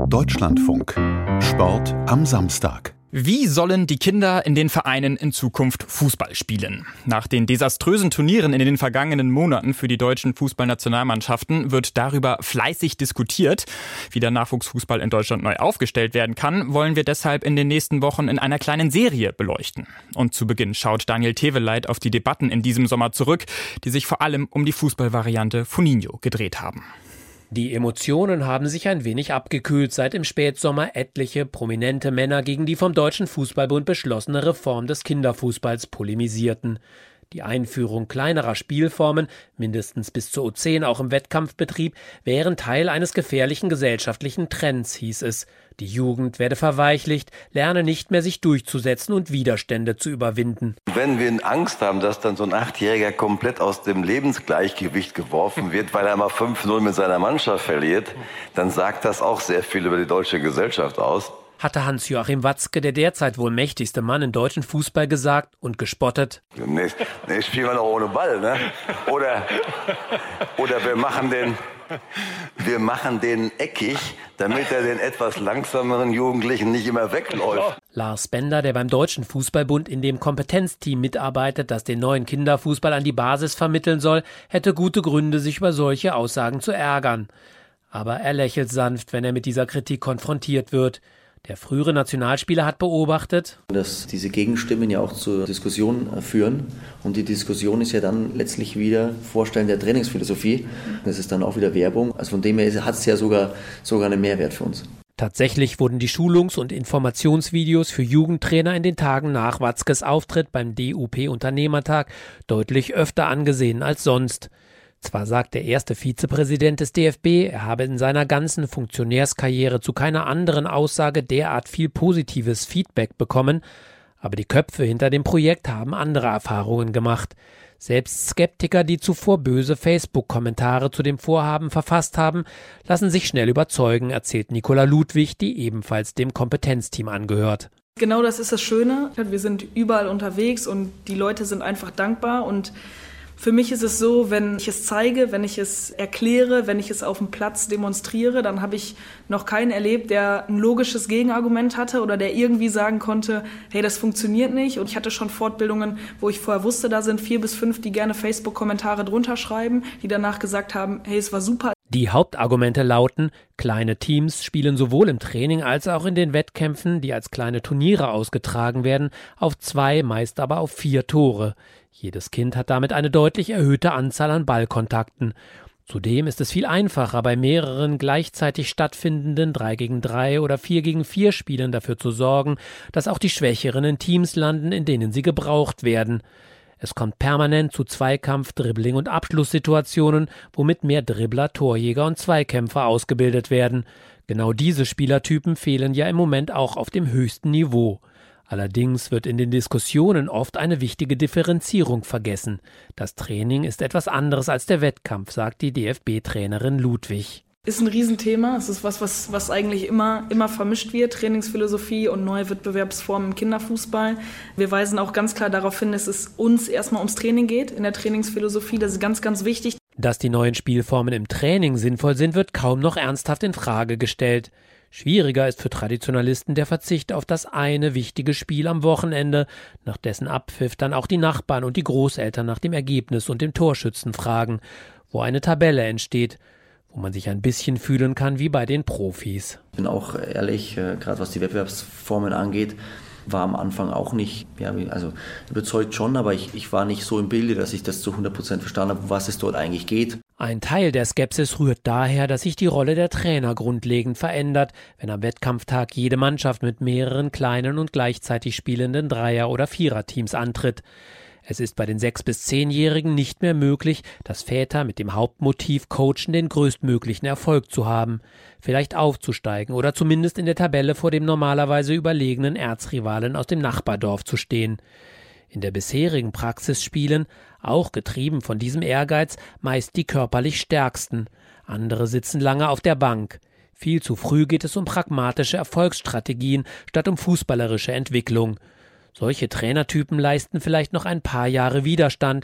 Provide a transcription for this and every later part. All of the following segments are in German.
Deutschlandfunk. Sport am Samstag. Wie sollen die Kinder in den Vereinen in Zukunft Fußball spielen? Nach den desaströsen Turnieren in den vergangenen Monaten für die deutschen Fußballnationalmannschaften wird darüber fleißig diskutiert. Wie der Nachwuchsfußball in Deutschland neu aufgestellt werden kann, wollen wir deshalb in den nächsten Wochen in einer kleinen Serie beleuchten. Und zu Beginn schaut Daniel Teveleit auf die Debatten in diesem Sommer zurück, die sich vor allem um die Fußballvariante Funinho gedreht haben. Die Emotionen haben sich ein wenig abgekühlt, seit im Spätsommer etliche prominente Männer gegen die vom Deutschen Fußballbund beschlossene Reform des Kinderfußballs polemisierten. Die Einführung kleinerer Spielformen, mindestens bis zur U10 auch im Wettkampfbetrieb, wären Teil eines gefährlichen gesellschaftlichen Trends, hieß es. Die Jugend werde verweichlicht, lerne nicht mehr sich durchzusetzen und Widerstände zu überwinden. Wenn wir Angst haben, dass dann so ein 8-Jähriger komplett aus dem Lebensgleichgewicht geworfen wird, weil er mal 5-0 mit seiner Mannschaft verliert, dann sagt das auch sehr viel über die deutsche Gesellschaft aus. Hatte Hans-Joachim Watzke, der derzeit wohl mächtigste Mann im deutschen Fußball, gesagt und gespottet. Nee, spielen wir noch ohne Ball, ne? Oder wir machen den eckig, damit er den etwas langsameren Jugendlichen nicht immer wegläuft. Lars Bender, der beim Deutschen Fußballbund in dem Kompetenzteam mitarbeitet, das den neuen Kinderfußball an die Basis vermitteln soll, hätte gute Gründe, sich über solche Aussagen zu ärgern. Aber er lächelt sanft, wenn er mit dieser Kritik konfrontiert wird. Der frühere Nationalspieler hat beobachtet, dass diese Gegenstimmen ja auch zur Diskussion führen. Und die Diskussion ist ja dann letztlich wieder Vorstellen der Trainingsphilosophie. Das ist dann auch wieder Werbung. Also von dem her hat es ja sogar einen Mehrwert für uns. Tatsächlich wurden die Schulungs- und Informationsvideos für Jugendtrainer in den Tagen nach Watzkes Auftritt beim DUP-Unternehmertag deutlich öfter angesehen als sonst. Zwar sagt der erste Vizepräsident des DFB, er habe in seiner ganzen Funktionärskarriere zu keiner anderen Aussage derart viel positives Feedback bekommen, aber die Köpfe hinter dem Projekt haben andere Erfahrungen gemacht. Selbst Skeptiker, die zuvor böse Facebook-Kommentare zu dem Vorhaben verfasst haben, lassen sich schnell überzeugen, erzählt Nicola Ludwig, die ebenfalls dem Kompetenzteam angehört. Genau das ist das Schöne. Wir sind überall unterwegs und die Leute sind einfach dankbar und für mich ist es so, wenn ich es zeige, wenn ich es erkläre, wenn ich es auf dem Platz demonstriere, dann habe ich noch keinen erlebt, der ein logisches Gegenargument hatte oder der irgendwie sagen konnte, hey, das funktioniert nicht. Und ich hatte schon Fortbildungen, wo ich vorher wusste, da sind 4 bis 5, die gerne Facebook-Kommentare drunter schreiben, die danach gesagt haben, hey, es war super. Die Hauptargumente lauten, kleine Teams spielen sowohl im Training als auch in den Wettkämpfen, die als kleine Turniere ausgetragen werden, auf 2, meist aber auf 4 Tore. Jedes Kind hat damit eine deutlich erhöhte Anzahl an Ballkontakten. Zudem ist es viel einfacher, bei mehreren gleichzeitig stattfindenden 3-gegen-3 oder 4-gegen-4 Spielen dafür zu sorgen, dass auch die Schwächeren in Teams landen, in denen sie gebraucht werden. Es kommt permanent zu Zweikampf-, Dribbling- und Abschlusssituationen, womit mehr Dribbler, Torjäger und Zweikämpfer ausgebildet werden. Genau diese Spielertypen fehlen ja im Moment auch auf dem höchsten Niveau. Allerdings wird in den Diskussionen oft eine wichtige Differenzierung vergessen. Das Training ist etwas anderes als der Wettkampf, sagt die DFB-Trainerin Ludwig. Ist ein Riesenthema. Es ist was eigentlich immer vermischt wird, Trainingsphilosophie und neue Wettbewerbsformen im Kinderfußball. Wir weisen auch ganz klar darauf hin, dass es uns erstmal ums Training geht in der Trainingsphilosophie. Das ist ganz, ganz wichtig. Dass die neuen Spielformen im Training sinnvoll sind, wird kaum noch ernsthaft in Frage gestellt. Schwieriger ist für Traditionalisten der Verzicht auf das eine wichtige Spiel am Wochenende, nach dessen Abpfiff dann auch die Nachbarn und die Großeltern nach dem Ergebnis und dem Torschützen fragen, wo eine Tabelle entsteht, wo man sich ein bisschen fühlen kann wie bei den Profis. Ich bin auch ehrlich, gerade was die Wettbewerbsformen angeht, war am Anfang auch nicht, überzeugt schon, aber ich war nicht so im Bilde, dass ich das zu 100% verstanden habe, um was es dort eigentlich geht. Ein Teil der Skepsis rührt daher, dass sich die Rolle der Trainer grundlegend verändert, wenn am Wettkampftag jede Mannschaft mit mehreren kleinen und gleichzeitig spielenden Dreier- oder Viererteams antritt. Es ist bei den 6- bis 10-Jährigen nicht mehr möglich, dass Väter mit dem Hauptmotiv Coachen den größtmöglichen Erfolg zu haben, vielleicht aufzusteigen oder zumindest in der Tabelle vor dem normalerweise überlegenen Erzrivalen aus dem Nachbardorf zu stehen. In der bisherigen Praxis spielen, auch getrieben von diesem Ehrgeiz, meist die körperlich Stärksten. Andere sitzen lange auf der Bank. Viel zu früh geht es um pragmatische Erfolgsstrategien statt um fußballerische Entwicklung. Solche Trainertypen leisten vielleicht noch ein paar Jahre Widerstand,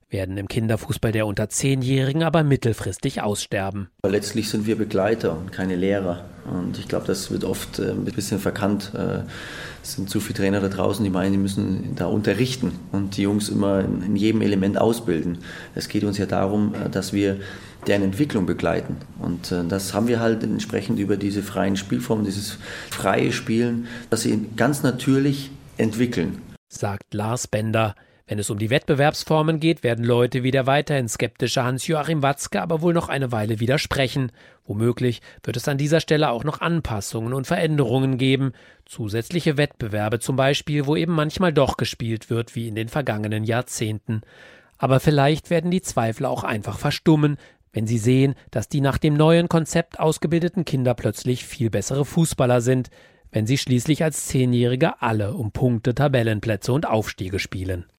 werden im Kinderfußball der unter 10-Jährigen aber mittelfristig aussterben. Aber letztlich sind wir Begleiter und keine Lehrer. Und ich glaube, das wird oft ein bisschen verkannt. Es sind zu viele Trainer da draußen, die meinen, die müssen da unterrichten und die Jungs immer in jedem Element ausbilden. Es geht uns ja darum, dass wir deren Entwicklung begleiten. Und das haben wir halt entsprechend über diese freien Spielformen, dieses freie Spielen, dass sie ganz natürlich entwickeln. Sagt Lars Bender. Wenn es um die Wettbewerbsformen geht, werden Leute wie der weiterhin skeptische Hans-Joachim Watzke aber wohl noch eine Weile widersprechen. Womöglich wird es an dieser Stelle auch noch Anpassungen und Veränderungen geben. Zusätzliche Wettbewerbe zum Beispiel, wo eben manchmal doch gespielt wird, wie in den vergangenen Jahrzehnten. Aber vielleicht werden die Zweifler auch einfach verstummen, wenn sie sehen, dass die nach dem neuen Konzept ausgebildeten Kinder plötzlich viel bessere Fußballer sind, wenn sie schließlich als 10-Jährige alle um Punkte, Tabellenplätze und Aufstiege spielen.